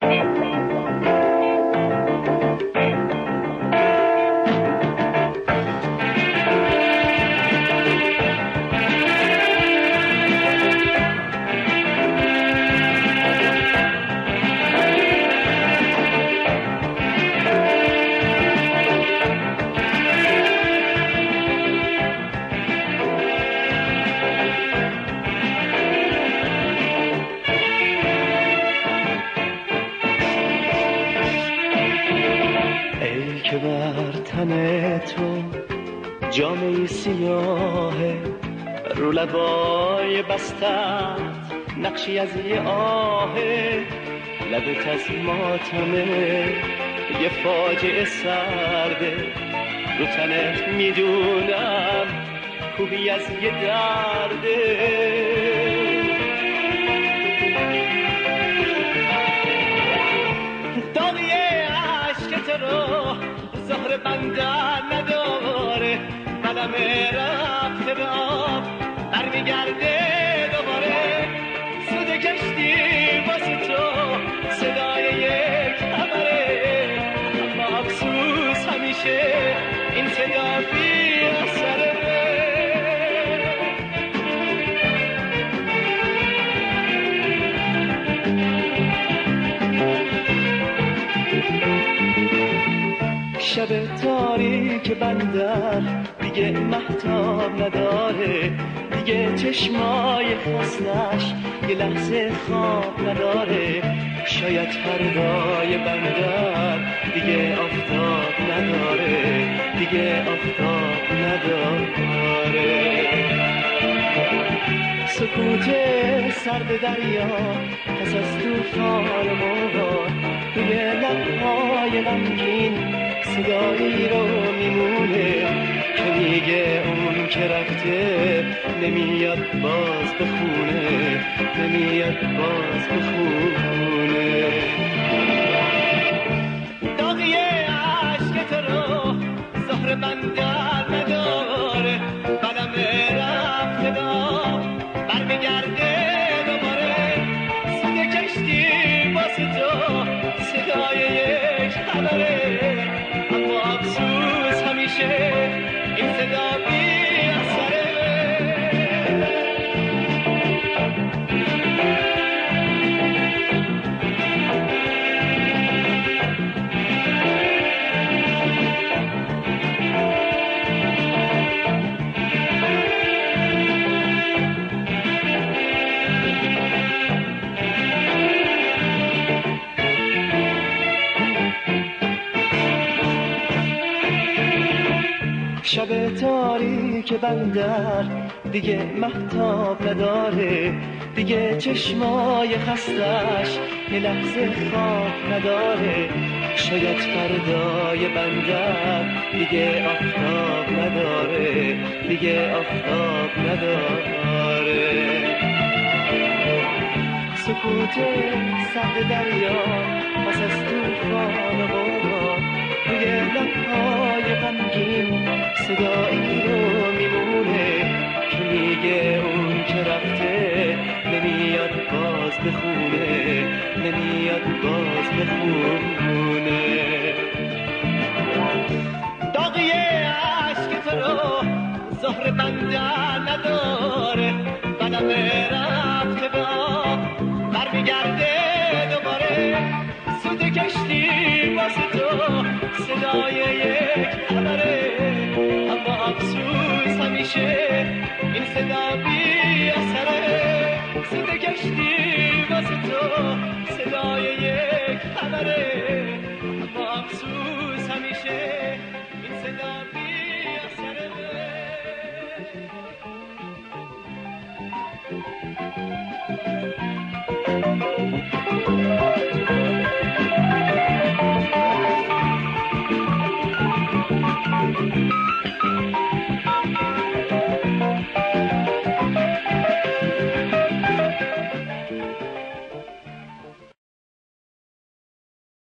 که بر تن تو جامه سیاهه، رو لبای بستت نقشی از یه آهه، لبت از ماتمه یه فاجعه سرده، رو تنت میدونم کوهی از یه درده. زهر بندر نداره، قدم رفته به آب برمیگرده دوباره، سود کشتی واسه تو صدای یک خبره، اما افسوس همیشه این صدا بی اثره. شب تاریک بندر دیگه مهتاب نداره، دیگه چشمای خستش یه لحظه خواب نداره، شاید فردای بندر دیگه آفتاب نداره، دیگه آفتاب نداره. سکوت سرد دریا پس از طوفان موج، توی لبهای غمگین صدایی رو میمونه که میگه اون که رفته نمیاد باز بخونه، نمیاد باز بخونه. داغی عشق تو رو زهر بندر نداره، قدم رفته دار برمیگرده دوباره، سود کشتی واسه تو صدای یک خبره، اما افسوس همیشه این صدا بی اثره. شب تاریک بندر دیگه مهتاب نداره، دیگه چشمای خستش یه لحظه خواب نداره، شاید فردای بندر دیگه آفتاب نداره، دیگه آفتاب نداره. سکوت سرد دریا پس از طوفان غبار، روی لبهای غمگین صدایی رو میمونه که میگه اون که رفته نمیاد باز بخونه، نمیاد باز بخونه. داغی عشق تو رو زهر بندر نداره، قدم رفته به آب برمیگرده دوباره، سود کشتی واسه تو صدای یک خبره، اما افسوس همیشه این صدا بی اثره، سود کشتی واسه تو صدای یک خبره، اما افسوس همیشه این صدا بی اثره.